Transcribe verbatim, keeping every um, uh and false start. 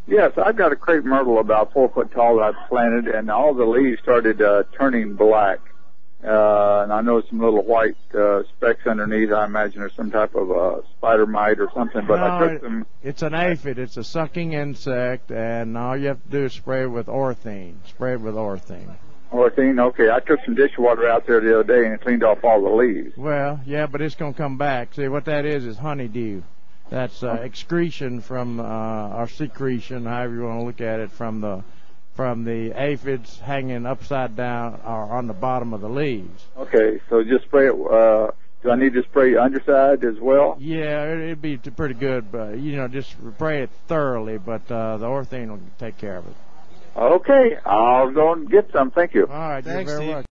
Yes, I've got a crepe myrtle about four foot tall that I've planted, and all the leaves started uh, turning black. Uh, and I know some little white uh, specks underneath. I imagine there's some type of uh, spider mite or something. But no, I took them. It's an aphid. It's a sucking insect, and all you have to do is spray it with orthene. Spray it with orthene. Orthene, okay. I took some dishwater out there the other day, and it cleaned off all the leaves. Well, yeah, but it's going to come back. See, what that is is honeydew. That's uh, excretion from, uh, or secretion, however you want to look at it, from the from the aphids hanging upside down or on the bottom of the leaves. Okay, so just spray it. Uh, do I need to spray underside as well? Yeah, it, it'd be pretty good, but, you know, just spray it thoroughly, but uh, the orthene will take care of it. Okay, I'll go and get some. Thank you. All right, Thanks, you're very Steve. welcome.